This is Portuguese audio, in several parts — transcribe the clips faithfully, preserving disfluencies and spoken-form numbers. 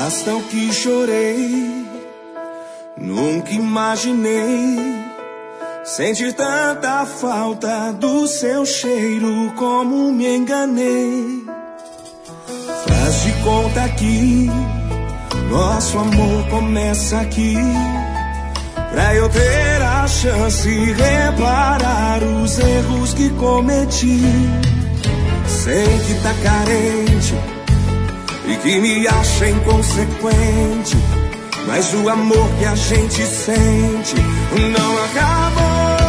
Basta o que chorei, nunca imaginei sentir tanta falta do seu cheiro, como me enganei. Faz de conta que nosso amor começa aqui, pra eu ter a chance de reparar os erros que cometi. Sei que tá carente e que me acha inconsequente, mas o amor que a gente sente não acabou.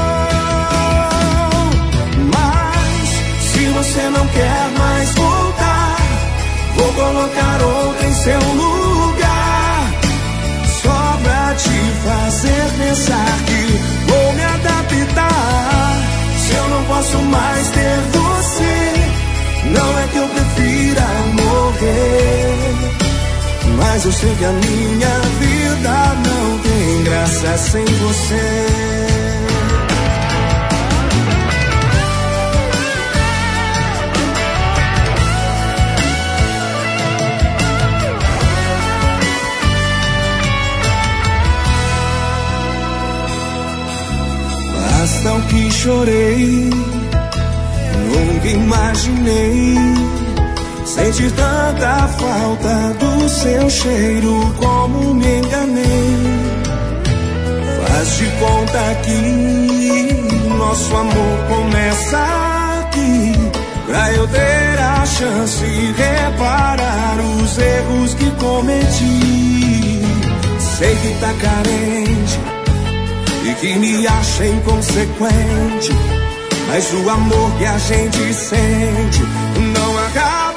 Mas se você não quer mais voltar, vou colocar outra em seu lugar, só pra te fazer pensar que vou me adaptar. Se eu não posso mais ter você, não é que eu prefira morrer, mas eu sei que a minha vida não tem graça sem você. Basta o que chorei, nunca imaginei sentir tanta falta do seu cheiro, como me enganei. Faz de conta que nosso amor começa aqui, pra eu ter a chance de reparar os erros que cometi. Sei que tá carente e que me acha inconsequente, mas o amor que a gente sente não acabou.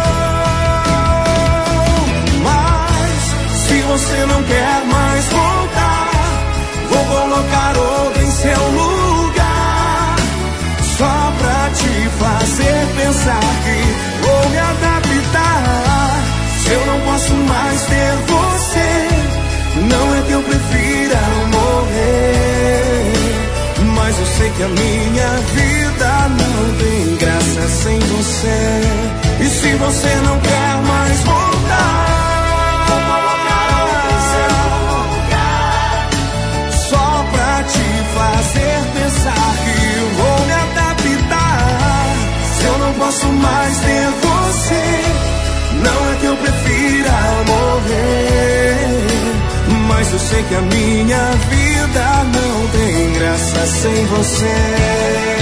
Mas se você não quer mais voltar, vou colocar outra em seu lugar, só pra te fazer pensar que vou me adaptar. Se eu não posso mais ter você, não é que eu prefira morrer, mas eu sei que a minha vida não tem graça sem você. E se você não quer mais voltar, vou colocar outra em seu lugar, só pra te fazer pensar que vou me adaptar. Se eu não posso mais ter você, não é que eu prefira morrer, mas eu sei que a minha vida não tem graça sem você.